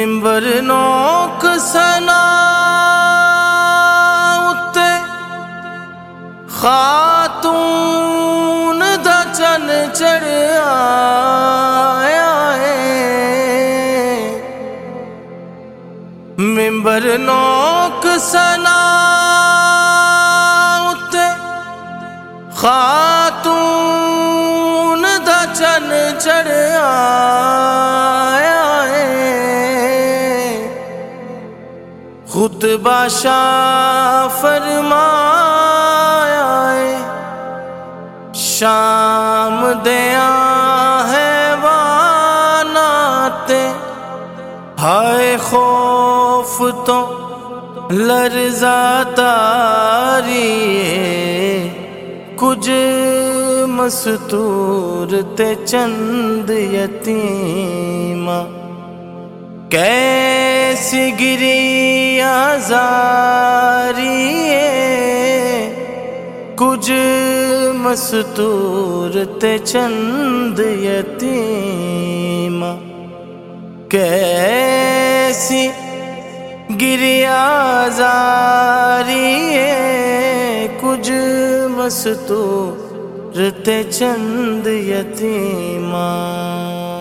ممبر نوک سنا اتے خاتون دا چن چڑھیا ہے ممبر نوک سنا اتے خاتون دا چن چڑھیا خطبہ شاہ فرمایا ہے شام دیاں حیوانات ہائے خوف تو لرزا تاری کچھ مستور تے چند یتیماں کیسی گری آزاری کچھ مستور تے چند یتیماں کیسی گری آزاری کچھ مستور تے چند یتیماں